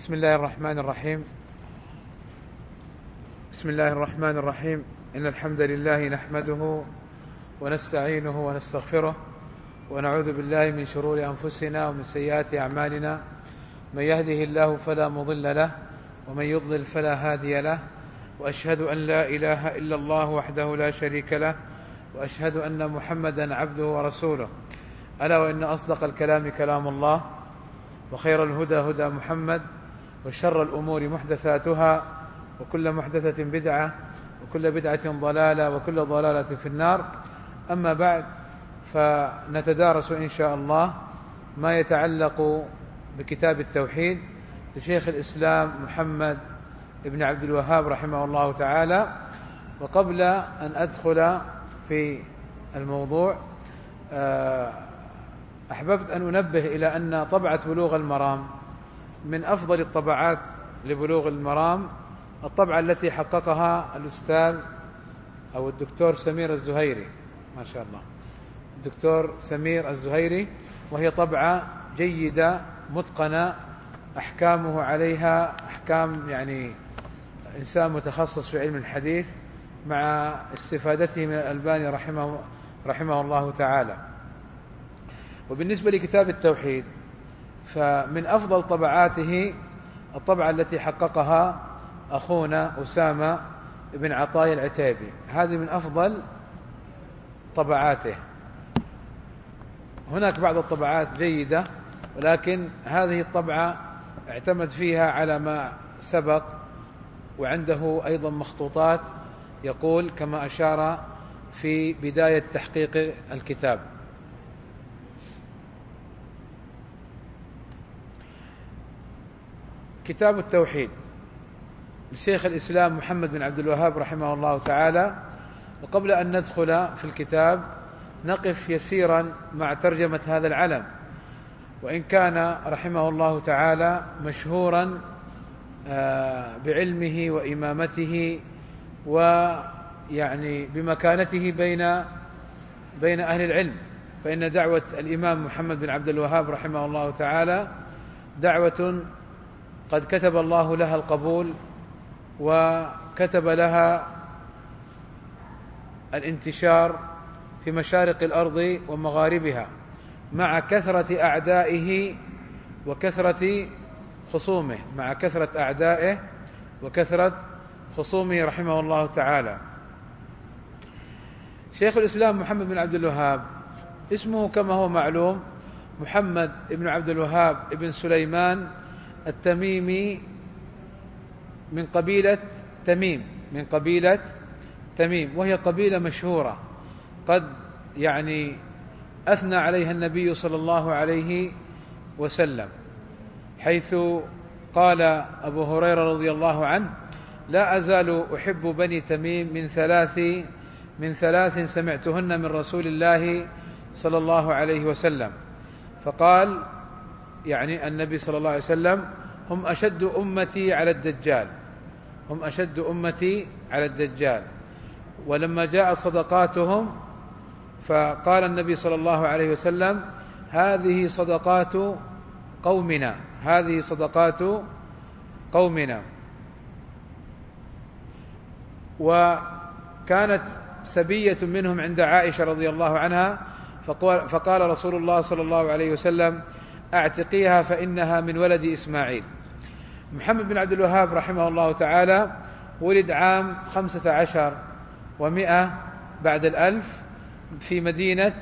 بسم الله الرحمن الرحيم. بسم الله الرحمن الرحيم. إن الحمد لله نحمده ونستعينه ونستغفره ونعوذ بالله من شرور أنفسنا ومن سيئات أعمالنا. من يهده الله فلا مضل له ومن يضلل فلا هادي له، وأشهد أن لا إله إلا الله وحده لا شريك له، وأشهد أن محمدا عبده ورسوله. ألا وإن أصدق الكلام كلام الله، وخير الهدى هدى محمد، وشر الأمور محدثاتها، وكل محدثة بدعة، وكل بدعة ضلالة، وكل ضلالة في النار. أما بعد، فنتدارس إن شاء الله ما يتعلق بكتاب التوحيد لشيخ الإسلام محمد ابن عبد الوهاب رحمه الله تعالى. وقبل أن أدخل في الموضوع أحببت أن أنبه إلى أن طبعة بلوغ المرام من أفضل الطبعات لبلوغ المرام الطبعة التي حققها الأستاذ أو الدكتور سمير الزهيري، ما شاء الله، الدكتور سمير الزهيري، وهي طبعة جيدة متقنة، أحكامه عليها أحكام يعني إنسان متخصص في علم الحديث، مع استفادته من الألباني رحمه الله تعالى. وبالنسبة لكتاب التوحيد، فمن أفضل طبعاته الطبعة التي حققها أخونا أسامة بن عطايا العتيبي، هذه من أفضل طبعاته. هناك بعض الطبعات جيدة، ولكن هذه الطبعة اعتمد فيها على ما سبق، وعنده أيضا مخطوطات يقول كما أشار في بداية تحقيق الكتاب. كتاب التوحيد لشيخ الإسلام محمد بن عبد الوهاب رحمه الله تعالى. وقبل أن ندخل في الكتاب نقف يسيرا مع ترجمة هذا العلم، وإن كان رحمه الله تعالى مشهورا بعلمه وإمامته ويعني بمكانته بين أهل العلم، فإن دعوة الإمام محمد بن عبد الوهاب رحمه الله تعالى دعوة قد كتب الله لها القبول، وكتب لها الانتشار في مشارق الأرض ومغاربها، مع كثرة أعدائه وكثرة خصومه، مع كثرة أعدائه وكثرة خصومه رحمه الله تعالى. شيخ الإسلام محمد بن عبد الوهاب اسمه كما هو معلوم محمد بن عبد الوهاب بن سليمان التميمي، من قبيلة تميم، وهي قبيلة مشهورة قد يعني أثنى عليها النبي صلى الله عليه وسلم، حيث قال أبو هريرة رضي الله عنه: لا أزال أحب بني تميم من ثلاث سمعتهن من رسول الله صلى الله عليه وسلم. فقال يعني النبي صلى الله عليه وسلم: هم أشد أمتي على الدجال. ولما جاء صدقاتهم فقال النبي صلى الله عليه وسلم: هذه صدقات قومنا. وكانت سبية منهم عند عائشة رضي الله عنها، فقال رسول الله صلى الله عليه وسلم: أعتقيها فإنها من ولد إسماعيل. محمد بن عبد الوهاب رحمه الله تعالى ولد عام 15 و100 بعد الألف في مدينة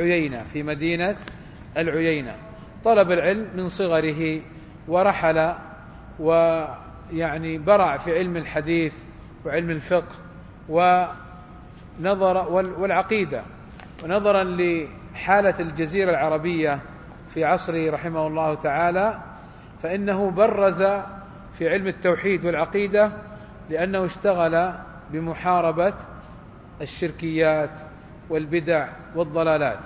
العيينة. طلب العلم من صغره، ورحل ويعني برع في علم الحديث وعلم الفقه والعقيدة. ونظرا لحالة الجزيرة العربية في عصره رحمه الله تعالى، فإنه برز في علم التوحيد والعقيدة، لأنه اشتغل بمحاربة الشركيات والبدع والضلالات.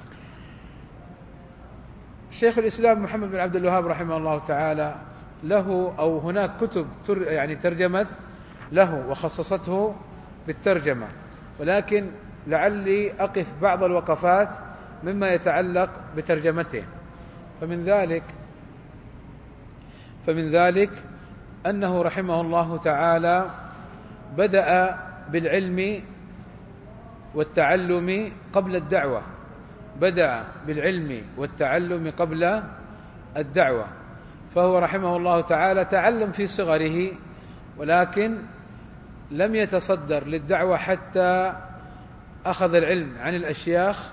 شيخ الإسلام محمد بن عبد الوهاب رحمه الله تعالى له أو هناك كتب يعني ترجمت له وخصصته بالترجمة، ولكن لعلي أقف بعض الوقفات مما يتعلق بترجمته. فمن ذلك فمن ذلك أنه رحمه الله تعالى بدأ بالعلم والتعلم قبل الدعوة، بدأ بالعلم والتعلم قبل الدعوة. فهو رحمه الله تعالى تعلم في صغره، ولكن لم يتصدر للدعوة حتى أخذ العلم عن الأشياخ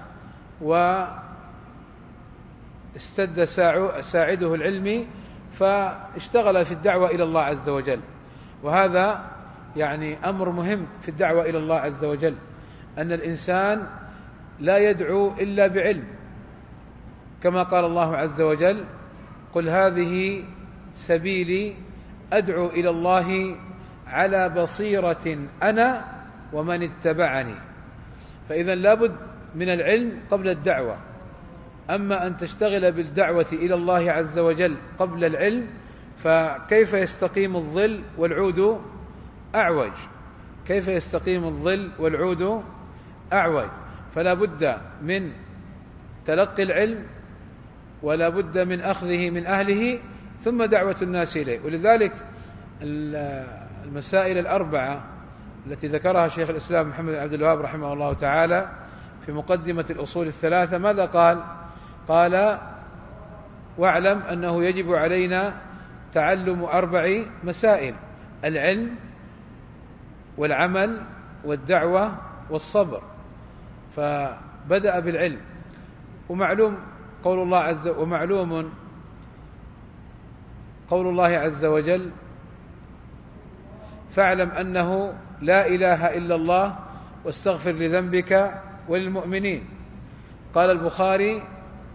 واستد ساعده العلمي، فاشتغل في الدعوة إلى الله عز وجل. وهذا يعني أمر مهم في الدعوة إلى الله عز وجل، أن الإنسان لا يدعو إلا بعلم، كما قال الله عز وجل: قل هذه سبيلي أدعو إلى الله على بصيرة أنا ومن اتبعني. فإذا لابد من العلم قبل الدعوة. أما أن تشتغل بالدعوة إلى الله عز وجل قبل العلم، فكيف يستقيم الظل والعود أعوج؟ كيف يستقيم الظل والعود أعوج؟ فلا بد من تلقي العلم، ولا بد من أخذه من أهله، ثم دعوة الناس إليه. ولذلك المسائل الأربعة التي ذكرها شيخ الإسلام محمد بن عبد الوهاب رحمه الله تعالى في مقدمة الأصول الثلاثة، ماذا قال؟ قال: واعلم أنه يجب علينا تعلم 4 مسائل: العلم والعمل والدعوة والصبر. فبدأ بالعلم. ومعلوم قول الله عز وجل: فاعلم أنه لا إله إلا الله واستغفر لذنبك وللمؤمنين. قال البخاري: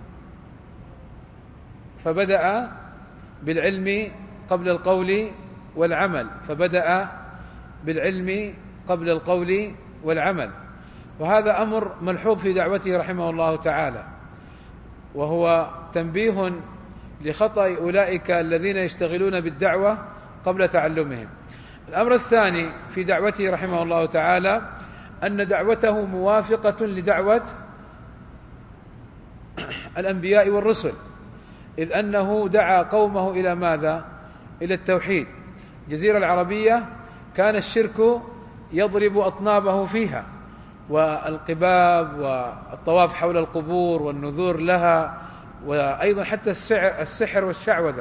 فبدأ بالعلم قبل القول والعمل، فبدأ بالعلم قبل القول والعمل. وهذا أمر ملحوظ في دعوته رحمه الله تعالى، وهو تنبيه لخطأ أولئك الذين يشتغلون بالدعوة قبل تعلمهم. الأمر الثاني في دعوته رحمه الله تعالى أن دعوته موافقة لدعوة الأنبياء والرسل، إذ أنه دعا قومه إلى ماذا؟ إلى التوحيد. الجزيرة العربية كان الشرك يضرب أطنابه فيها، والقباب والطواف حول القبور والنذور لها، وأيضا حتى السحر والشعوذة،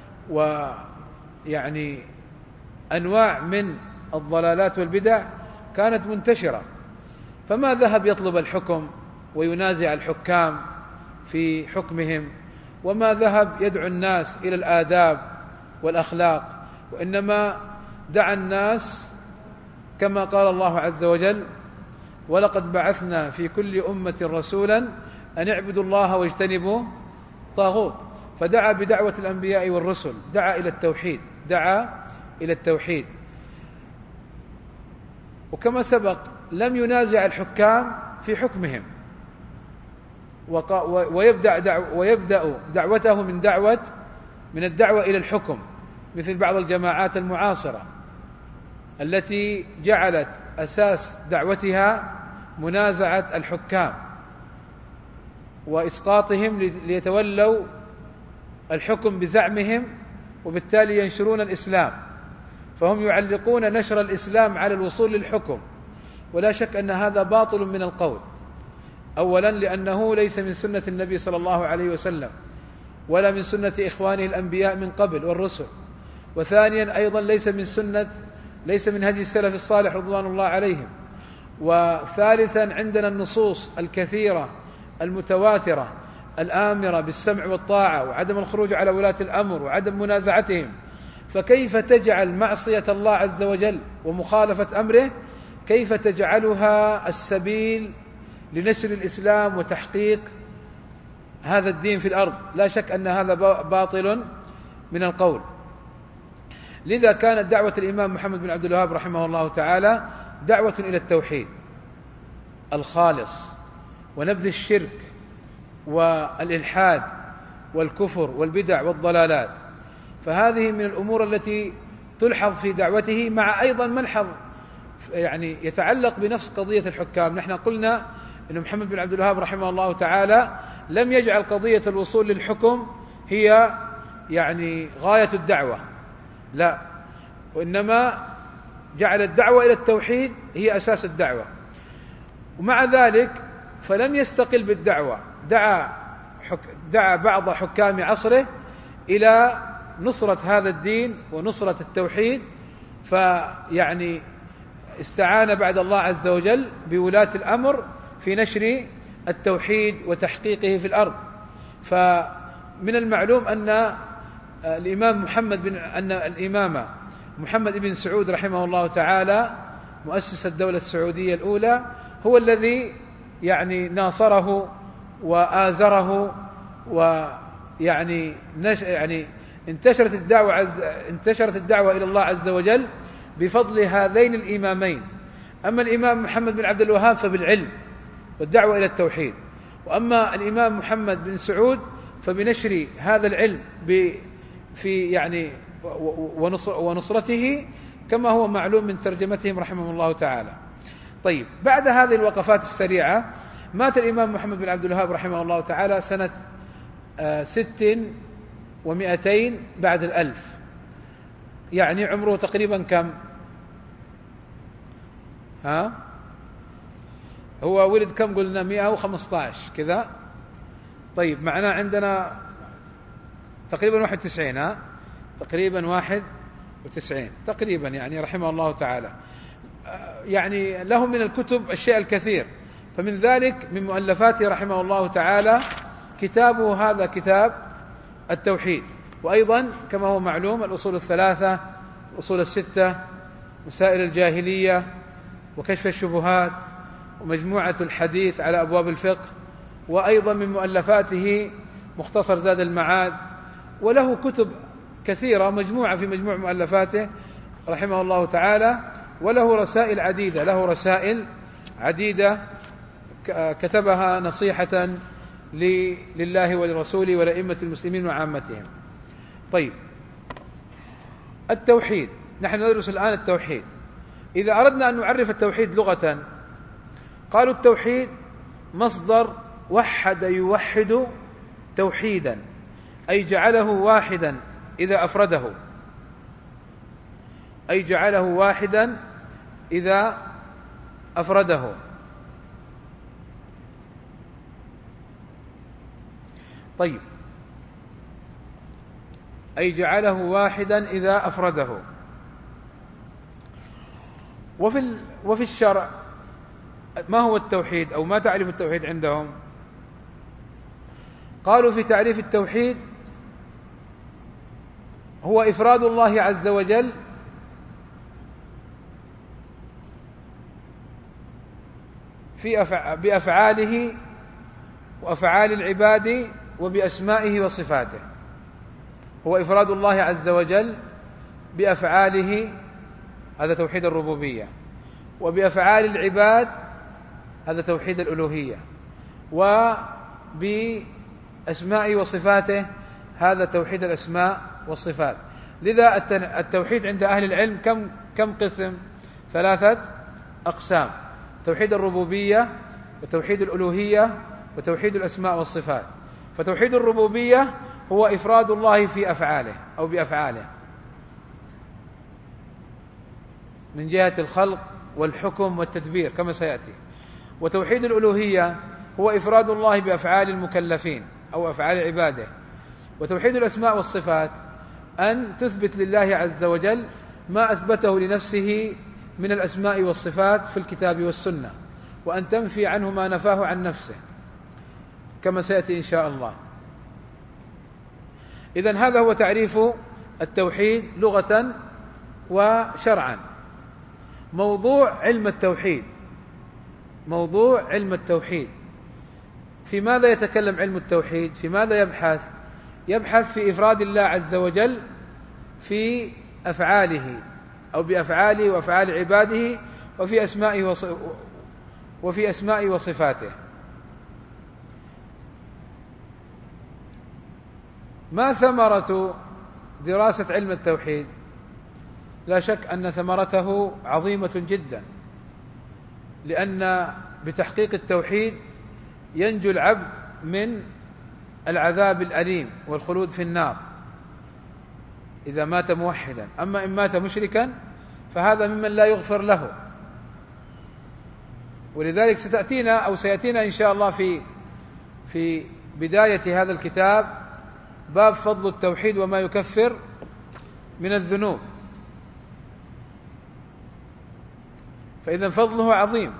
ويعني أنواع من الضلالات والبدع كانت منتشرة. فما ذهب يطلب الحكم وينازع الحكام في حكمهم، وما ذهب يدعو الناس إلى الآداب والأخلاق، وإنما دعا الناس كما قال الله عز وجل: ولقد بعثنا في كل أمة رسولا أن اعبدوا الله واجتنبوا الطاغوت. فدعا بدعوة الأنبياء والرسل، دعا إلى التوحيد. وكما سبق لم ينازع الحكام في حكمهم، ويبدأ دعوته من الدعوة إلى الحكم، مثل بعض الجماعات المعاصرة التي جعلت أساس دعوتها منازعة الحكام وإسقاطهم ليتولوا الحكم بزعمهم، وبالتالي ينشرون الإسلام. فهم يعلقون نشر الإسلام على الوصول للحكم، ولا شك أن هذا باطل من القول. أولا لأنه ليس من سنة النبي صلى الله عليه وسلم، ولا من سنة إخوانه الأنبياء من قبل والرسل. وثانيا أيضا ليس من هدي السلف الصالح رضوان الله عليهم. وثالثا عندنا النصوص الكثيرة المتواترة الآمرة بالسمع والطاعة وعدم الخروج على ولاة الأمر وعدم منازعتهم. فكيف تجعل معصية الله عز وجل ومخالفة أمره، كيف تجعلها السبيل لنشر الإسلام وتحقيق هذا الدين في الأرض؟ لا شك أن هذا باطل من القول. لذا كانت دعوة الإمام محمد بن عبد الوهاب رحمه الله تعالى دعوة إلى التوحيد الخالص، ونبذ الشرك والإلحاد والكفر والبدع والضلالات. فهذه من الأمور التي تلحظ في دعوته، مع أيضا ملحظ يعني يتعلق بنفس قضية الحكام. نحن قلنا أن محمد بن عبد الوهاب رحمه الله تعالى لم يجعل قضية الوصول للحكم هي يعني غاية الدعوة، لا، وإنما جعل الدعوة إلى التوحيد هي أساس الدعوة. ومع ذلك فلم يستقل بالدعوة، دعا بعض حكام عصره إلى نصرة هذا الدين ونصرة التوحيد، فيعني استعان بعد الله عز وجل بولاة الأمر في نشر التوحيد وتحقيقه في الأرض. فمن المعلوم أن الإمام محمد بن سعود رحمه الله تعالى مؤسس الدولة السعودية الأولى هو الذي يعني ناصره وآزره، ويعني انتشرت الدعوة إلى الله عز وجل بفضل هذين الإمامين. أما الإمام محمد بن عبد الوهاب فبالعلم والدعوة إلى التوحيد، وأما الإمام محمد بن سعود فبنشر هذا العلم ونصرته، كما هو معلوم من ترجمتهم رحمه الله تعالى. طيب، بعد هذه الوقفات السريعة مات الإمام محمد بن عبد الوهاب رحمه الله تعالى سنة 600 بعد 1000، يعني عمره تقريبا كم؟ هو ولد كم قلنا؟ 115 كذا. طيب، معناه عندنا تقريبا 91، تقريبا 91 تقريبا، يعني رحمه الله تعالى. يعني له من الكتب الشيء الكثير، فمن ذلك من مؤلفاته رحمه الله تعالى كتابه هذا كتاب التوحيد، وأيضا كما هو معلوم الأصول الثلاثة، الأصول الستة، مسائل الجاهلية، وكشف الشبهات، ومجموعة الحديث على أبواب الفقه، وأيضا من مؤلفاته مختصر زاد المعاد، وله كتب كثيرة مجموعة في مجموع مؤلفاته رحمه الله تعالى. وله رسائل عديدة كتبها نصيحة لله ولرسوله ولأئمة المسلمين وعامتهم. طيب، التوحيد، نحن ندرس الآن التوحيد. إذا أردنا أن نعرف التوحيد لغة، قالوا التوحيد مصدر وحد يوحد توحيدا، أي جعله واحدا إذا أفرده، طيب، أي جعله واحدا إذا أفرده. وفي الشرع ما هو التوحيد، أو ما تعريف التوحيد عندهم؟ قالوا في تعريف التوحيد هو إفراد الله عز وجل بأفعاله وأفعال العباد وبأسمائه وصفاته. هو إفراد الله عز وجل بأفعاله، هذا توحيد الربوبية، وبأفعال العباد، هذا توحيد الألوهية، وبأسمائه وصفاته، هذا توحيد الأسماء والصفات. لذا التوحيد عند أهل العلم كم قسم؟ 3 أقسام: توحيد الربوبية، وتوحيد الألوهية، وتوحيد الأسماء والصفات. فتوحيد الربوبية هو إفراد الله في أفعاله أو بأفعاله من جهة الخلق والحكم والتدبير كما سيأتي. وتوحيد الألوهية هو إفراد الله بأفعال المكلفين أو أفعال عباده. وتوحيد الأسماء والصفات أن تثبت لله عز وجل ما أثبته لنفسه من الأسماء والصفات في الكتاب والسنة، وأن تنفي عنه ما نفاه عن نفسه كما سيأتي إن شاء الله. إذن هذا هو تعريف التوحيد لغة وشرعا. موضوع علم التوحيد، في ماذا يتكلم علم التوحيد؟ في ماذا يبحث في إفراد الله عز وجل في أفعاله أو بأفعاله وأفعال عباده وفي أسمائه وصفاته. ما ثمرة دراسة علم التوحيد؟ لا شك أن ثمرته عظيمة جدا، لأن بتحقيق التوحيد ينجو العبد من العذاب الأليم والخلود في النار، إذا مات موحدا. أما إن مات مشركا فهذا ممن لا يغفر له. ولذلك سيأتينا إن شاء الله في بداية هذا الكتاب باب فضل التوحيد وما يكفر من الذنوب، فإذا فضله عظيم.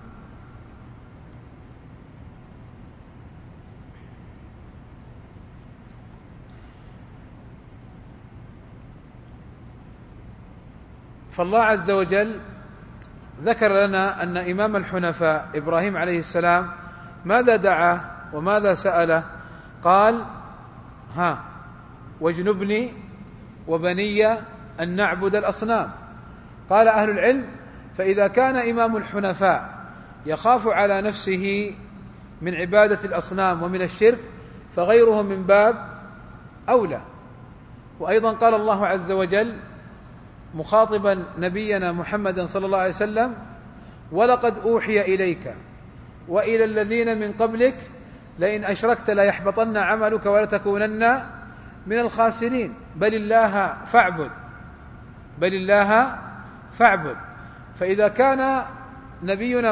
فالله عز وجل ذكر لنا أن إمام الحنفاء إبراهيم عليه السلام ماذا دعا وماذا سأله؟ قال: واجنبني وبني أن نعبد الأصنام. قال أهل العلم: فإذا كان إمام الحنفاء يخاف على نفسه من عبادة الأصنام ومن الشرك فغيره من باب أولى. وأيضا قال الله عز وجل مخاطبا نبينا محمدا صلى الله عليه وسلم: ولقد أوحي إليك وإلى الذين من قبلك لئن أشركت ليحبطن عملك ولتكونن من الخاسرين بل الله فاعبد. فإذا كان نبينا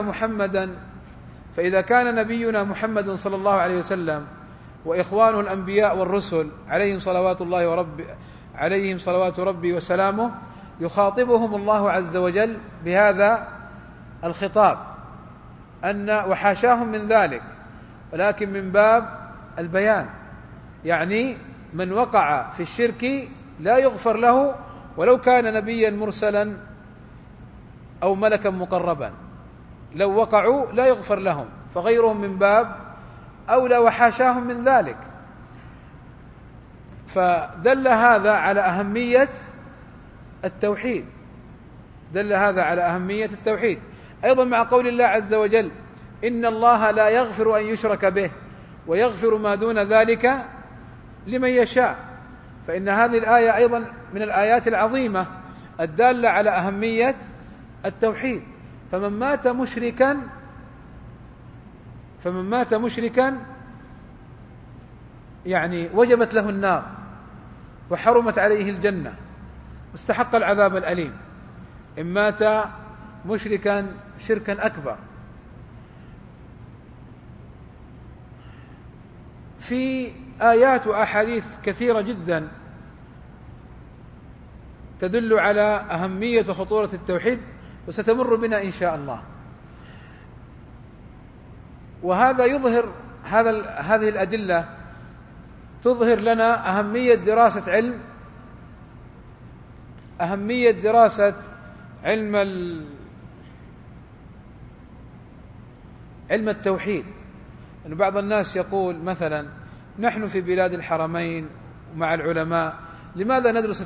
محمد صلى الله عليه وسلم وإخوانه الأنبياء والرسل عليهم صلوات ربي وسلامه يخاطبهم الله عز وجل بهذا الخطاب وحاشاهم من ذلك، ولكن من باب البيان، يعني من وقع في الشرك لا يغفر له ولو كان نبيا مرسلا أو ملكا مقربا، لو وقعوا لا يغفر لهم، فغيرهم من باب أولى وحاشاهم من ذلك. فدل هذا على أهمية التوحيد. أيضا مع قول الله عز وجل: إن الله لا يغفر أن يشرك به ويغفر ما دون ذلك لمن يشاء. فإن هذه الآية أيضا من الآيات العظيمة الدالة على أهمية التوحيد. فمن مات مشركا يعني وجبت له النار وحرمت عليه الجنة واستحق العذاب الأليم إن مات مشركا شركا أكبر. في آيات وأحاديث كثيرة جدا تدل على أهمية وخطورة التوحيد وستمر بنا إن شاء الله. وهذا يظهر هذه الأدلة تظهر لنا أهمية دراسة علم التوحيد. أن بعض الناس يقول مثلا: نحن في بلاد الحرمين مع العلماء، لماذا ندرس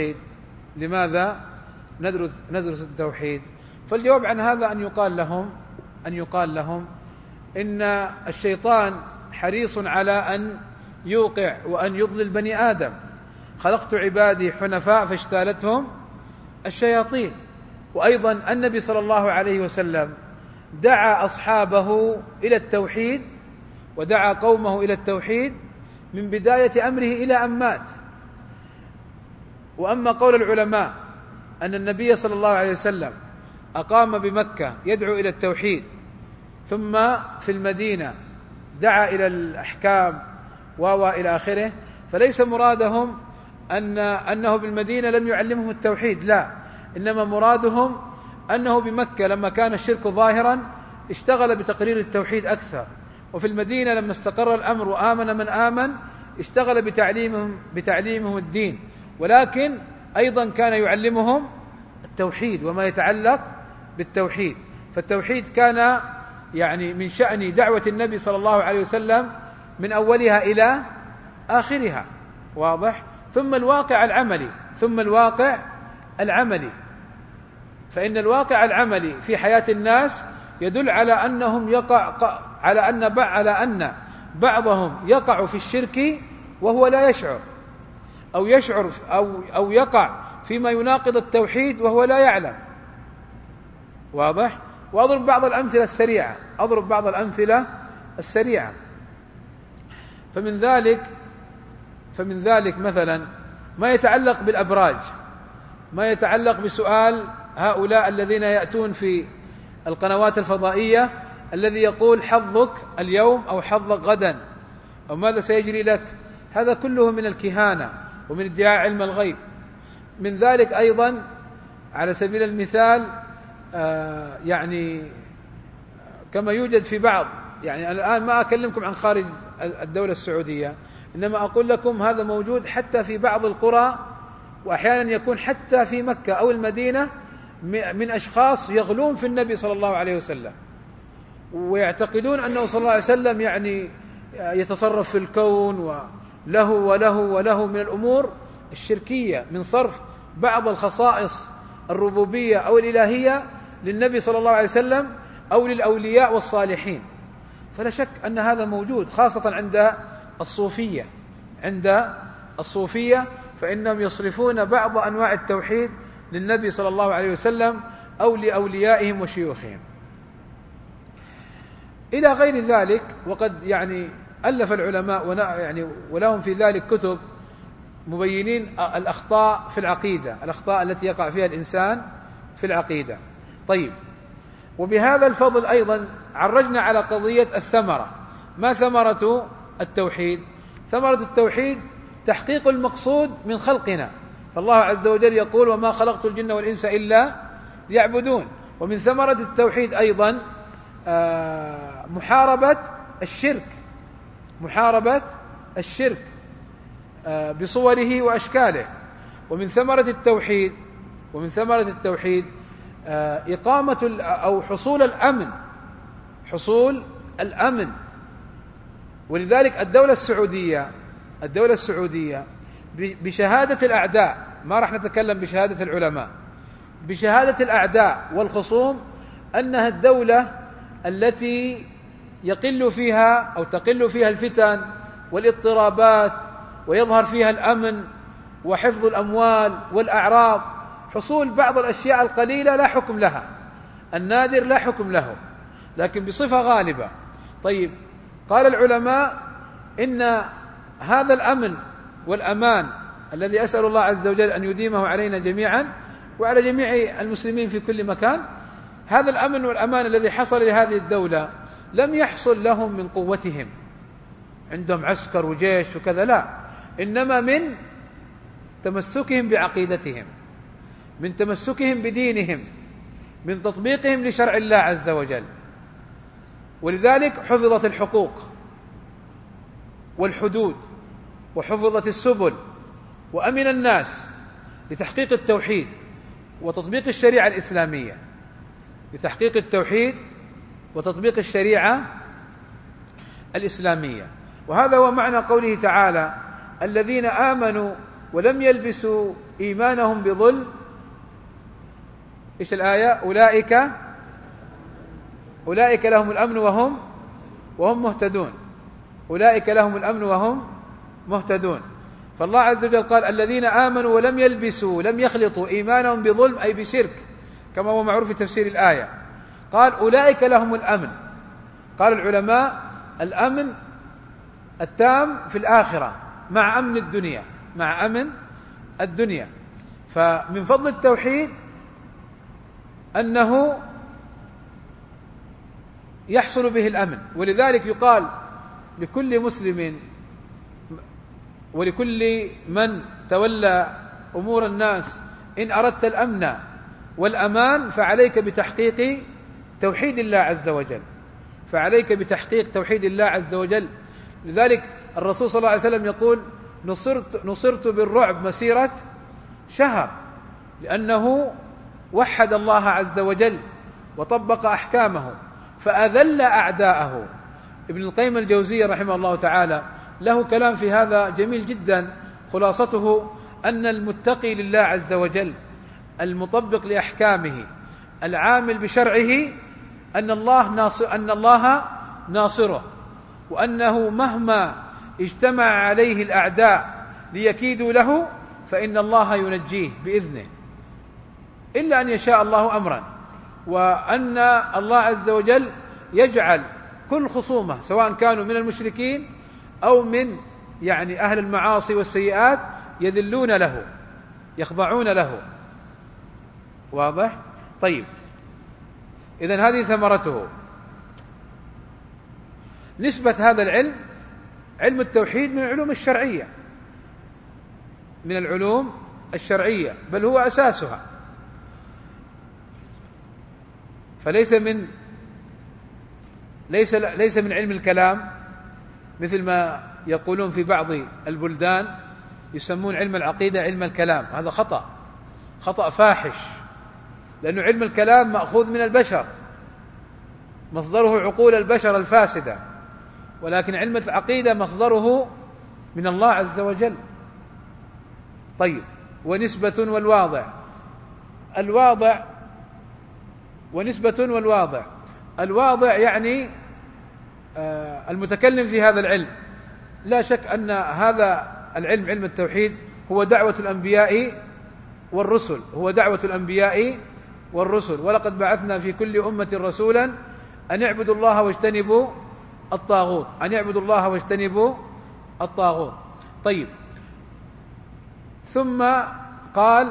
التوحيد؟ فالجواب عن هذا أن يقال لهم إن الشيطان حريص على أن يوقع وأن يضلل بني آدم. خلقت عبادي حنفاء فاجتالتهم الشياطين. وأيضا النبي صلى الله عليه وسلم دعا أصحابه إلى التوحيد ودعا قومه إلى التوحيد من بداية أمره إلى أن مات. وأما قول العلماء أن النبي صلى الله عليه وسلم أقام بمكة يدعو إلى التوحيد ثم في المدينة دعا إلى الأحكام إلى آخره، فليس مرادهم أنه بالمدينة لم يعلمهم التوحيد، لا، إنما مرادهم أنه بمكة لما كان الشرك ظاهرا اشتغل بتقرير التوحيد أكثر، وفي المدينة لما استقر الأمر وآمن من آمن اشتغل بتعليمهم الدين، ولكن أيضا كان يعلمهم التوحيد وما يتعلق بالتوحيد. فالتوحيد كان يعني من شأن دعوة النبي صلى الله عليه وسلم من أولها إلى آخرها، واضح؟ ثم الواقع العملي، فإن الواقع العملي في حياة الناس يدل على على أن بعضهم يقع في الشرك وهو لا يشعر، أو يشعر أو يقع فيما يناقض التوحيد وهو لا يعلم، واضح؟ وأضرب بعض الأمثلة السريعة. فمن ذلك مثلا ما يتعلق بالأبراج، ما يتعلق بسؤال هؤلاء الذين يأتون في القنوات الفضائية الذي يقول حظك اليوم أو حظك غدا أو ماذا سيجري لك. هذا كله من الكهانة ومن ادعاء علم الغيب. من ذلك أيضا على سبيل المثال يعني كما يوجد في بعض، يعني الآن ما أكلمكم عن خارج الدولة السعودية، إنما أقول لكم هذا موجود حتى في بعض القرى، وأحيانا يكون حتى في مكة أو المدينة، من أشخاص يغلون في النبي صلى الله عليه وسلم ويعتقدون أنه صلى الله عليه وسلم يعني يتصرف في الكون وله وله وله من الأمور الشركية، من صرف بعض الخصائص الربوبية أو الإلهية للنبي صلى الله عليه وسلم أو للأولياء والصالحين. فلا شك أن هذا موجود خاصة عند الصوفية فإنهم يصرفون بعض أنواع التوحيد للنبي صلى الله عليه وسلم أو لأوليائهم وشيوخهم إلى غير ذلك. وقد يعني ألف العلماء ولهم في ذلك كتب مبينين الأخطاء في العقيدة، الأخطاء التي يقع فيها الإنسان في العقيدة. طيب، وبهذا الفضل أيضا عرجنا على قضية الثمرة. ما ثمرة التوحيد؟ ثمرة التوحيد تحقيق المقصود من خلقنا، فالله عز وجل يقول وما خلقت الجن والإنس إلا ليعبدون. ومن ثمرة التوحيد أيضا محاربة الشرك بصوره وأشكاله. ومن ثمرة التوحيد إقامة أو حصول الأمن. ولذلك الدولة السعودية بشهادة الأعداء، ما راح نتكلم بشهادة العلماء، بشهادة الأعداء والخصوم، أنها الدولة التي تقل فيها الفتن والاضطرابات ويظهر فيها الأمن وحفظ الأموال والأعراض، حصول بعض الأشياء القليلة لا حكم لها، النادر لا حكم له، لكن بصفة غالبة. طيب، قال العلماء إن هذا الأمن والأمان الذي أسأل الله عز وجل أن يديمه علينا جميعا وعلى جميع المسلمين في كل مكان، هذا الأمن والأمان الذي حصل لهذه الدولة لم يحصل لهم من قوتهم، عندهم عسكر وجيش وكذا، لا، إنما من تمسكهم بعقيدتهم، من تمسكهم بدينهم، من تطبيقهم لشرع الله عز وجل. ولذلك حفظت الحقوق والحدود وحفظت السبل وأمن الناس لتحقيق التوحيد وتطبيق الشريعة الإسلامية، لتحقيق التوحيد وتطبيق الشريعة الإسلامية. وهذا هو معنى قوله تعالى الذين آمنوا ولم يلبسوا إيمانهم بظلم. إيش الآية؟ أولئك لهم الأمن وهم مهتدون. أولئك لهم الأمن وهم مهتدون. فالله عز وجل قال الذين آمنوا ولم يلبسوا، لم يخلطوا إيمانهم بظلم أي بشرك، كما هو معروف في تفسير الآية. قال أولئك لهم الأمن. قال العلماء الأمن التام في الآخرة مع أمن الدنيا. فمن فضل التوحيد أنه يحصل به الأمن. ولذلك يقال لكل مسلم ولكل من تولى أمور الناس إن أردت الأمن والأمان فعليك بتحقيق توحيد الله عز وجل. لذلك الرسول صلى الله عليه وسلم يقول نصرت بالرعب مسيرة شهر، لأنه وحد الله عز وجل وطبق أحكامه فأذل أعداءه. ابن القيم الجوزية رحمه الله تعالى له كلام في هذا جميل جدا، خلاصته أن المتقي لله عز وجل المطبق لأحكامه العامل بشرعه أن الله ناصره، وأنه مهما اجتمع عليه الأعداء ليكيدوا له فإن الله ينجيه بإذنه إلا أن يشاء الله أمرا، وأن الله عز وجل يجعل كل خصومة سواء كانوا من المشركين أو من أهل المعاصي والسيئات يذلون له، يخضعون له. واضح؟ طيب، إذن هذه ثمرته. نسبة هذا العلم، علم التوحيد، من العلوم الشرعية، من العلوم الشرعية، بل هو أساسها، فليس من ليس من علم الكلام مثل ما يقولون في بعض البلدان، يسمون علم العقيدة علم الكلام. هذا خطأ فاحش، لأن علم الكلام مأخوذ من البشر، مصدره عقول البشر الفاسدة، ولكن علم العقيدة مصدره من الله عز وجل. طيب، ونسبة والواضع. الواضع يعني المتكلم في هذا العلم. لا شك أن هذا العلم، علم التوحيد، هو دعوة الأنبياء والرسل. ولقد بعثنا في كل أمة رسولا أن اعبدوا الله واجتنبوا الطاغوت. طيب، ثم قال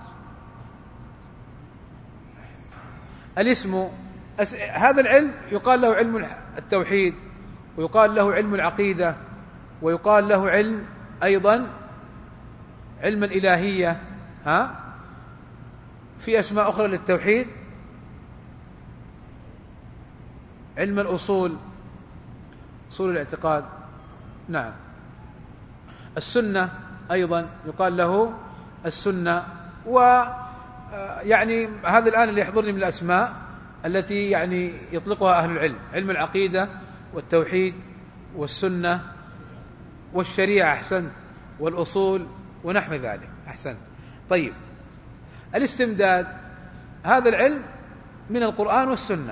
الاسم. هذا العلم يقال له علم التوحيد، ويقال له علم العقيدة، ويقال له علم أيضا علم الإلهية. في أسماء أخرى للتوحيد، علم الأصول، أصول الاعتقاد. نعم. السنة أيضا يقال له السنة. ويعني هذا الآن اللي يحضرني من الأسماء التي يعني يطلقها أهل العلم: علم العقيدة والتوحيد والسنة والشريعة، أحسنت، والأصول ونحو ذلك، أحسنت. طيب، الاستمداد، هذا العلم من القرآن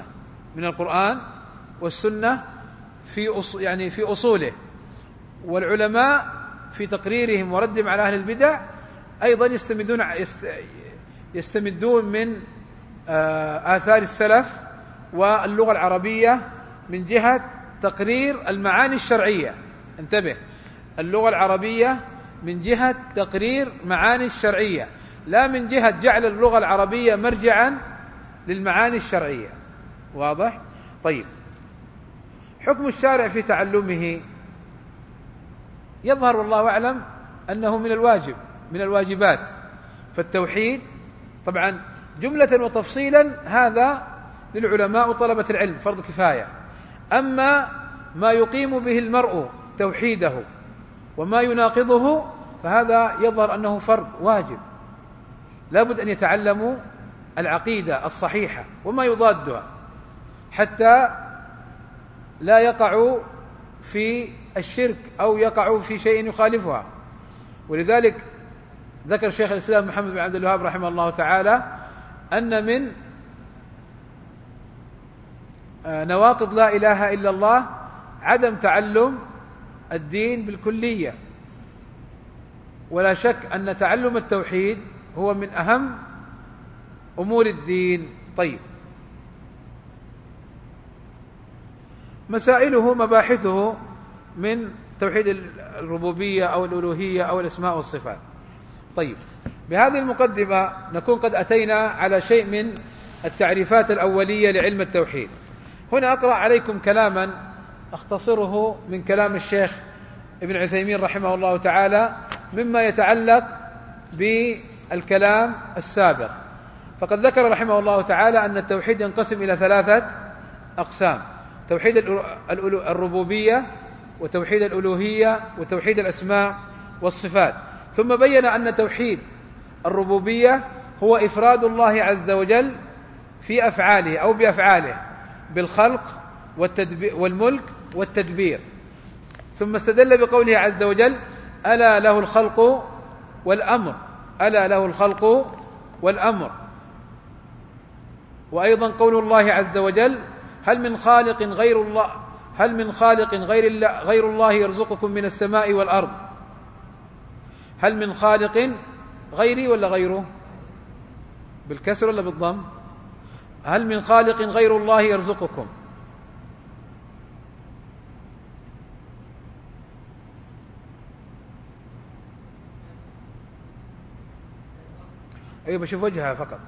والسنة في أصوله، والعلماء في تقريرهم وردهم على أهل البدع أيضا يستمدون من آثار السلف واللغة العربية من جهة تقرير المعاني الشرعية. انتبه، اللغة العربية من جهة تقرير معاني الشرعية، لا من جهة جعل اللغة العربية مرجعا للمعاني الشرعية. واضح؟ طيب، حكم الشارع في تعلمه يظهر والله أعلم أنه من الواجبات. فالتوحيد طبعا جملة وتفصيلا هذا للعلماء وطلبة العلم، فرض كفاية. أما ما يقيم به المرء توحيده وما يناقضه فهذا يظهر أنه فرض واجب، لابد أن يتعلموا العقيدة الصحيحة وما يضادها حتى لا يقعوا في الشرك أو يقعوا في شيء يخالفها. ولذلك ذكر شيخ الإسلام محمد بن عبد الوهاب رحمه الله تعالى أن من نواقض لا إله إلا الله عدم تعلم الدين بالكلية. ولا شك أن تعلم التوحيد هو من أهم أمور الدين. طيب، مسائله مباحثه من توحيد الربوبية أو الألوهية أو الأسماء والصفات. طيب، بهذه المقدمة نكون قد أتينا على شيء من التعريفات الأولية لعلم التوحيد. هنا أقرأ عليكم كلاما أختصره من كلام الشيخ ابن عثيمين رحمه الله تعالى مما يتعلق بالكلام السابق. فقد ذكر رحمه الله تعالى أن التوحيد ينقسم إلى 3 أقسام: توحيد الربوبية، وتوحيد الألوهية، وتوحيد الأسماء والصفات. ثم بين أن توحيد الربوبية هو إفراد الله عز وجل في أفعاله أو بأفعاله بالخلق والملك والتدبير. ثم استدل بقوله عز وجل: ألا له الخلق والأمر. وأيضا قول الله عز وجل: هل من خالق غير الله يرزقكم من السماء والأرض. هل من خالق غيري ولا غيره؟ بالكسر ولا بالضم؟ هل من خالق غير الله يرزقكم؟ أيوة بشوف وجهها فقط.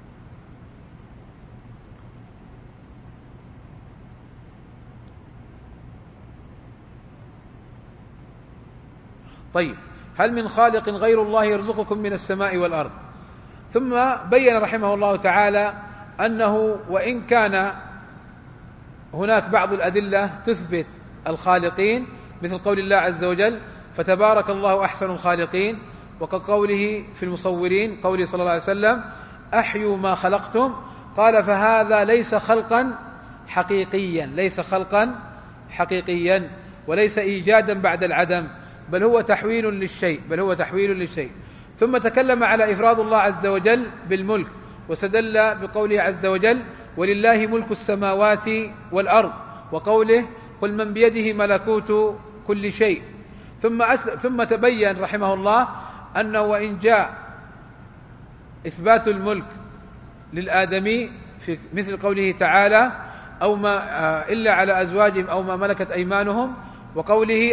طيب، هل من خالق غير الله يرزقكم من السماء والأرض؟ ثم بين رحمه الله تعالى أنه وإن كان هناك بعض الأدلة تثبت الخالقين مثل قول الله عز وجل فتبارك الله أحسن الخالقين، وكقوله في المصورين قوله صلى الله عليه وسلم أحيوا ما خلقتم، قال فهذا ليس خلقا حقيقيا، ليس خلقا حقيقيا وليس إيجادا بعد العدم، بل هو تحويل للشيء، بل هو تحويل للشيء. ثم تكلم على إفراد الله عز وجل بالملك، واستدل بقوله عز وجل ولله ملك السماوات والأرض، وقوله قل من بيده ملكوت كل شيء. ثم تبين رحمه الله أنه وإن جاء إثبات الملك للآدمي في مثل قوله تعالى أو ما إلا على أزواجهم أو ما ملكت أيمانهم، وقوله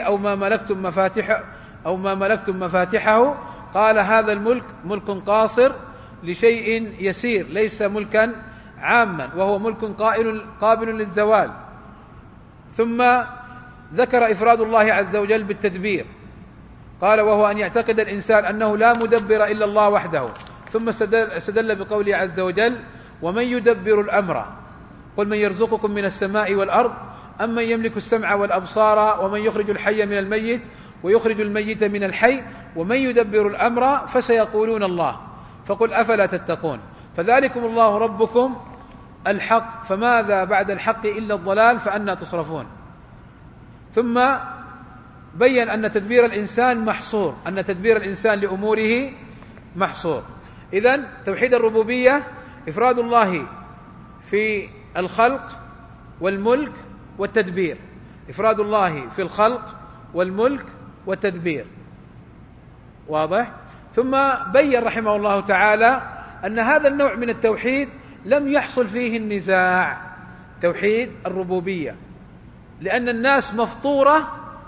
أو ما ملكتم مفاتحه، قال هذا الملك ملك قاصر لشيء يسير، ليس ملكا عاما، وهو ملك قابل للزوال. ثم ذكر إفراد الله عز وجل بالتدبير، قال وهو أن يعتقد الإنسان أنه لا مدبر إلا الله وحده. ثم استدل بقوله عز وجل ومن يدبر الأمر قل من يرزقكم من السماء والأرض أمن يملك السمع والأبصار ومن يخرج الحي من الميت ويخرج الميت من الحي ومن يدبر الأمر فسيقولون الله فقل أفلا تتقون فذلكم الله ربكم الحق فماذا بعد الحق إلا الضلال فأنى تصرفون. ثم بين أن تدبير الإنسان محصور، أن تدبير الإنسان لأموره محصور. إذن توحيد الربوبية إفراد الله في الخلق والملك والتدبير، إفراد الله في الخلق والملك والتدبير، واضح؟ ثم بين رحمه الله تعالى أن هذا النوع من التوحيد لم يحصل فيه النزاع، توحيد الربوبية، لأن الناس مفطورة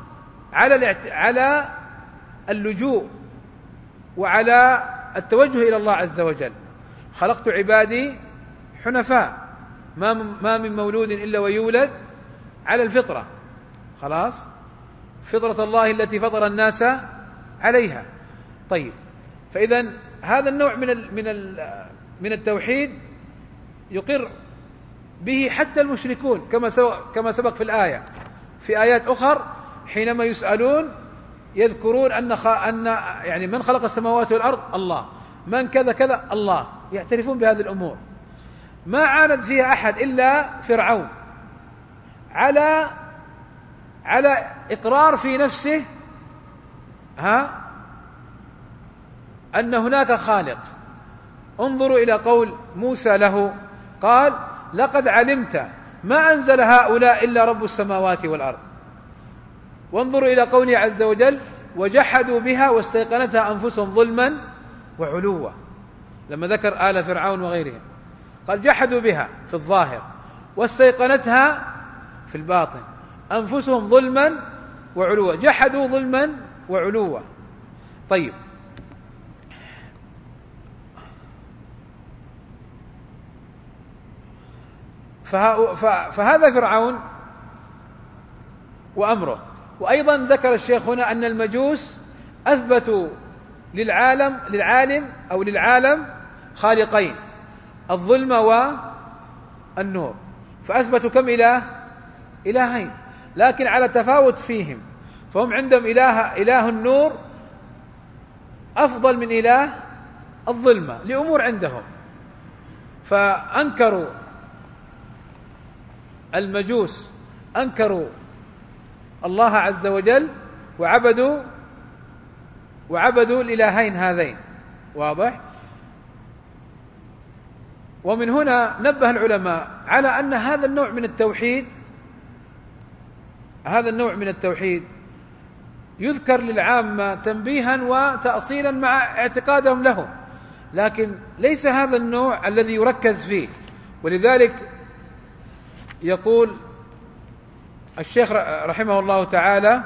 على اللجوء وعلى التوجه إلى الله عز وجل. خلقت عبادي حنفاء ما من مولود إلا ويولد على الفطرة، خلاص فطرة الله التي فطر الناس عليها. طيب، فإذا هذا النوع من التوحيد يقر به حتى المشركون كما سبق في الآية. في آيات أخر حينما يسألون يذكرون أن يعني من خلق السماوات والأرض الله، من كذا كذا الله، يعترفون بهذه الأمور. ما عاند فيها أحد إلا فرعون على إقرار في نفسه أن هناك خالق. انظروا إلى قول موسى له قال لقد علمت ما أنزل هؤلاء إلا رب السماوات والأرض. وانظروا إلى قوله عز وجل وجحدوا بها واستيقنتها أنفسهم ظلما وعلوا، لما ذكر آل فرعون وغيرهم قال جحدوا بها في الظاهر واستيقنتها في الباطن أنفسهم ظلما وعلوا، جحدوا ظلما وعلوا. طيب، فهذا فرعون وأمره. وأيضا ذكر الشيخ هنا أن المجوس أثبتوا للعالم خالقين، الظلم والنور، فأثبتوا كم إلهين، لكن على تفاوت فيهم. فهم عندهم إله النور أفضل من إله الظلمة لأمور عندهم، فأنكروا المجوس أنكروا الله عز وجل وعبدوا الإلهين هذين، واضح؟ ومن هنا نبه العلماء على أن هذا النوع من التوحيد يذكر للعامة تنبيها وتأصيلا مع اعتقادهم له، لكن ليس هذا النوع الذي يركز فيه. ولذلك يقول الشيخ رحمه الله تعالى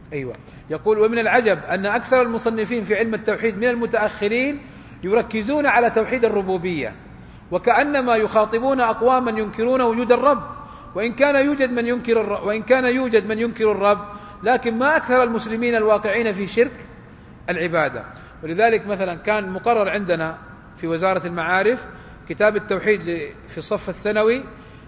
أيوة. يقول: ومن العجب أن أكثر المصنفين في علم التوحيد من المتأخرين يركزون على توحيد الربوبية، وكأنما يخاطبون أقواما ينكرون وجود الرب، وإن كان يوجد من ينكر الرب، لكن ما أكثر المسلمين الواقعين في شرك العبادة. ولذلك مثلا كان مقرر عندنا في وزارة المعارف كتاب التوحيد في الصف الثانوي،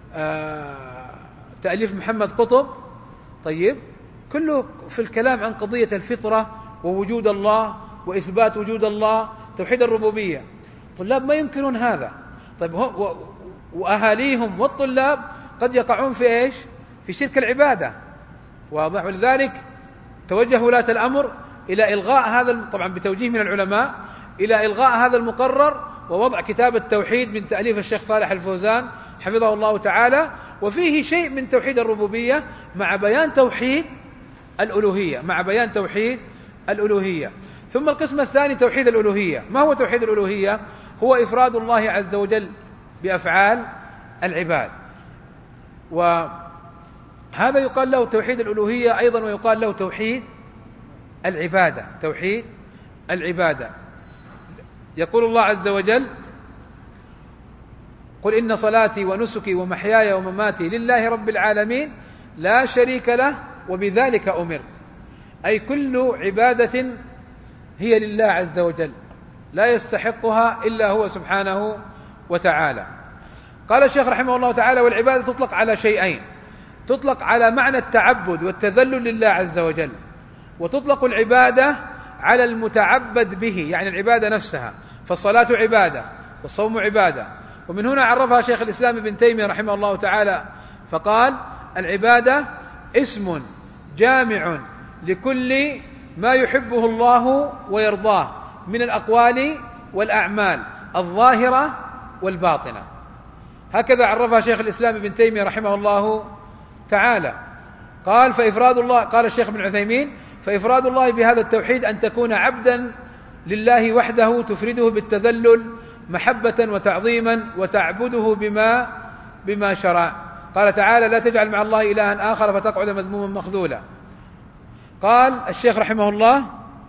تأليف محمد قطب، طيب، كله في الكلام عن قضية الفطرة ووجود الله وإثبات وجود الله، توحيد الربوبية. الطلاب ما يمكنون هذا. طيب، وأهاليهم والطلاب قد يقعون في إيش؟ في شرك العبادة، واضح. ولذلك توجه ولاة الأمر إلى إلغاء هذا، طبعا بتوجيه من العلماء، إلى إلغاء هذا المقرر ووضع كتاب التوحيد من تأليف الشيخ صالح الفوزان حفظه الله تعالى، وفيه شيء من توحيد الربوبية مع بيان توحيد الألوهية. ثم القسم الثاني توحيد الألوهية. ما هو توحيد الألوهية؟ هو إفراد الله عز وجل بأفعال العباد، وهذا يقال له توحيد الألوهية أيضا، ويقال له توحيد العبادة. يقول الله عز وجل: قل إن صلاتي ونسكي ومحياي ومماتي لله رب العالمين لا شريك له وبذلك أمرت. أي كل عبادة هي لله عز وجل، لا يستحقها إلا هو سبحانه وتعالى. قال الشيخ رحمه الله تعالى: والعبادة تطلق على شيئين: تطلق على معنى التعبد والتذلل لله عز وجل، وتطلق العبادة على المتعبد به، يعني العبادة نفسها، فالصلاة عبادة والصوم عبادة. ومن هنا عرفها شيخ الإسلام ابن تيمية رحمه الله تعالى فقال: العبادة اسم جامع لكل ما يحبه الله ويرضاه من الأقوال والأعمال الظاهرة والباطنة. هكذا عرفها شيخ الإسلام ابن تيمية رحمه الله تعالى. قال: فإفراد الله، قال الشيخ ابن عثيمين: فإفراد الله بهذا التوحيد أن تكون عبدا لله وحده، تفرده بالتذلل محبة وتعظيما، وتعبده بما شرع. قال تعالى: لا تجعل مع الله إلها آخر فتقعد مذموما مخذولا. قال الشيخ رحمه الله: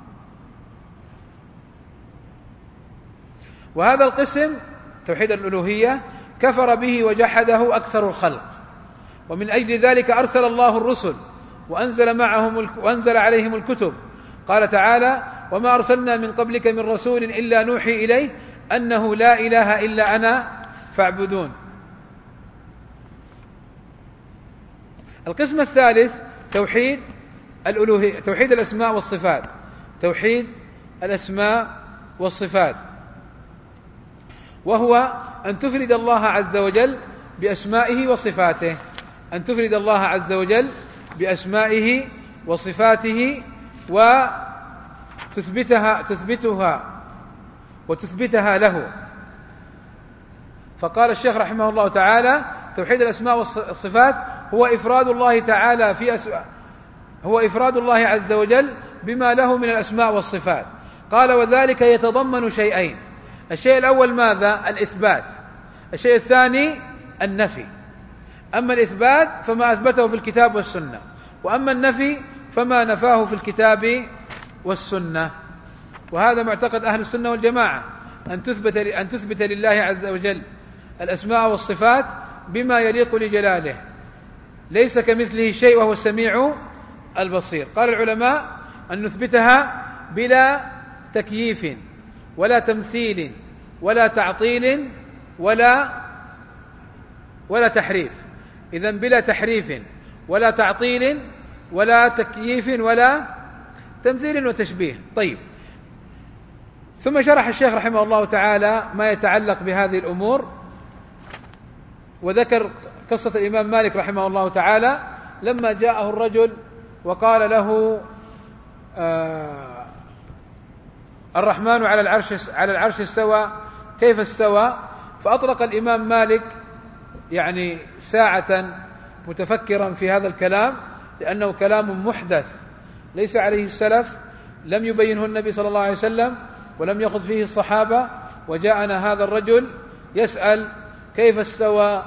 وهذا القسم توحيد الألوهية كفر به وجحده أكثر الخلق، ومن أجل ذلك أرسل الله الرسل وأنزل عليهم الكتب. قال تعالى: وما أرسلنا من قبلك من رسول إلا نوحي إليه أنه لا إله إلا أنا فاعبدون. القسم الثالث توحيد الألوهية، توحيد الأسماء والصفات. توحيد الأسماء والصفات، وهو أن تفرد الله عز وجل بأسمائه وصفاته، أن تفرد الله عز وجل بأسمائه وصفاته وتثبتها له. فقال الشيخ رحمه الله تعالى: توحيد الأسماء والصفات هو إفراد الله عز وجل بما له من الأسماء والصفات. قال: وذلك يتضمن شيئين: الشيء الأول ماذا؟ الإثبات. الشيء الثاني النفي. أما الإثبات فما أثبته في الكتاب والسنة، وأما النفي فما نفاه في الكتاب والسنة. وهذا معتقد أهل السنة والجماعة، أن تثبت لله عز وجل الأسماء والصفات بما يليق لجلاله، ليس كمثله شيء وهو السميع البصير. قال العلماء: أن نثبتها بلا تكييف ولا تمثيل ولا تعطيل ولا تحريف. إذن بلا تحريف ولا تعطيل ولا تكييف ولا تمثيل وتشبيه. طيب، ثم شرح الشيخ رحمه الله تعالى ما يتعلق بهذه الأمور، وذكر قصة الإمام مالك رحمه الله تعالى لما جاءه الرجل وقال له: الرحمن على العرش استوى، كيف استوى؟ فأطلق الإمام مالك يعني ساعة متفكرا في هذا الكلام، لأنه كلام محدث ليس عليه السلف، لم يبينه النبي صلى الله عليه وسلم ولم يأخذ فيه الصحابة، وجاءنا هذا الرجل يسأل كيف استوى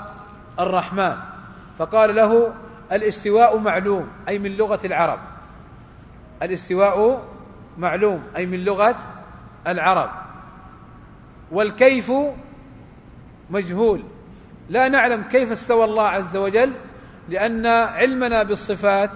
الرحمن؟ فقال له: الاستواء معلوم، أي من لغة العرب، الاستواء معلوم أي من لغة العرب، والكيف مجهول، لا نعلم كيف استوى الله عز وجل، لأن علمنا بالصفات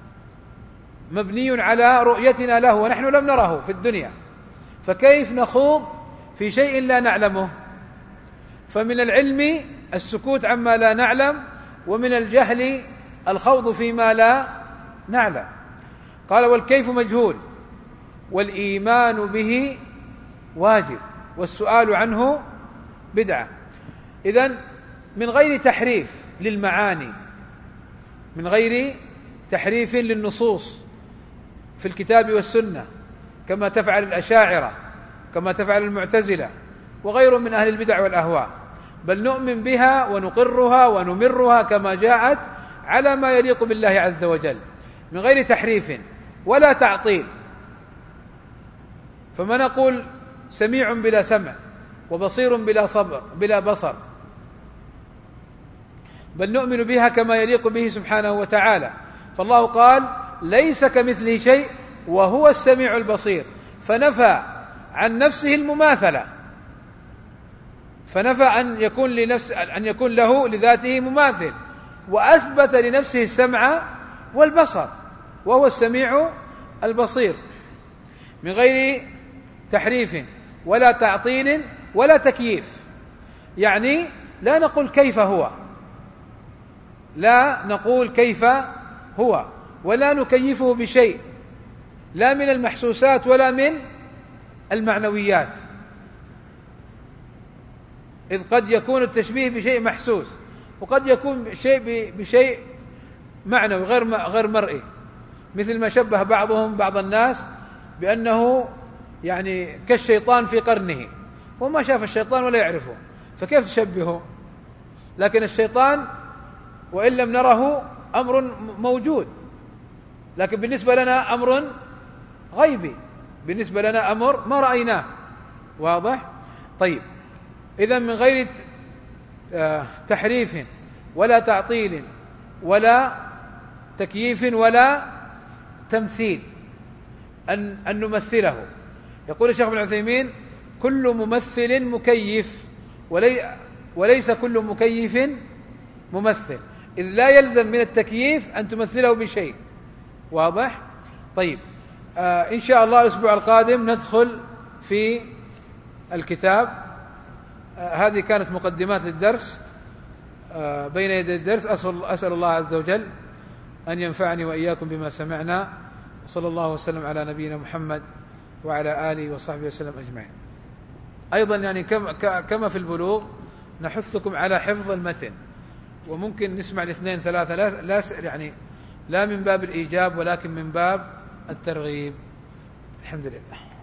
مبني على رؤيتنا له ونحن لم نره في الدنيا، فكيف نخوض في شيء لا نعلمه؟ فمن العلم السكوت عما لا نعلم، ومن الجهل الخوض فيما لا نعلم. قال والكيف مجهول والإيمان به واجب والسؤال عنه بدعة. إذن من غير تحريف للمعاني، من غير تحريف للنصوص في الكتاب والسنة كما تفعل الأشاعرة، كما تفعل المعتزلة وغيرهم من أهل البدع والأهواء، بل نؤمن بها ونقرها ونمرها كما جاءت على ما يليق بالله عز وجل من غير تحريف ولا تعطيل. فما نقول سميع بلا سمع وبصير بلا بصر، بل نؤمن بها كما يليق به سبحانه وتعالى. فالله قال ليس كمثله شيء وهو السميع البصير، فنفى عن نفسه المماثلة، فنفى أن يكون له لذاته مماثل، وأثبت لنفسه السمع والبصر وهو السميع البصير من غير تحريف ولا تعطيل ولا تكييف. يعني لا نقول كيف هو، لا نقول كيف هو، ولا نكيفه بشيء، لا من المحسوسات ولا من المعنويات، إذ قد يكون التشبيه بشيء محسوس وقد يكون بشيء معنوي غير مرئي، مثل ما شبه بعضهم بعض الناس بأنه يعني كالشيطان في قرنه، وما شاف الشيطان ولا يعرفه، فكيف تشبهه؟ لكن الشيطان وإن لم نره أمر موجود، لكن بالنسبة لنا أمر غيبي، بالنسبة لنا أمر ما رأيناه. واضح؟ طيب، إذن من غير تحريف ولا تعطيل ولا تكييف ولا تمثيل أن نمثله. يقول الشيخ ابن عثيمين كل ممثل مكيف وليس كل مكيف ممثل، إذ لا يلزم من التكييف أن تمثله بشيء. واضح؟ طيب، إن شاء الله الأسبوع القادم ندخل في الكتاب. هذه كانت مقدمات للدرس. بين يدي الدرس أسأل الله عز وجل أن ينفعني وإياكم بما سمعنا، وصلى الله وسلم على نبينا محمد وعلى آله وصحبه وسلم أجمعين. أيضا يعني كما في البلوغ نحثكم على حفظ المتن، وممكن نسمع الاثنين ثلاثة، لا من باب الإيجاب ولكن من باب الترغيب. الحمد لله.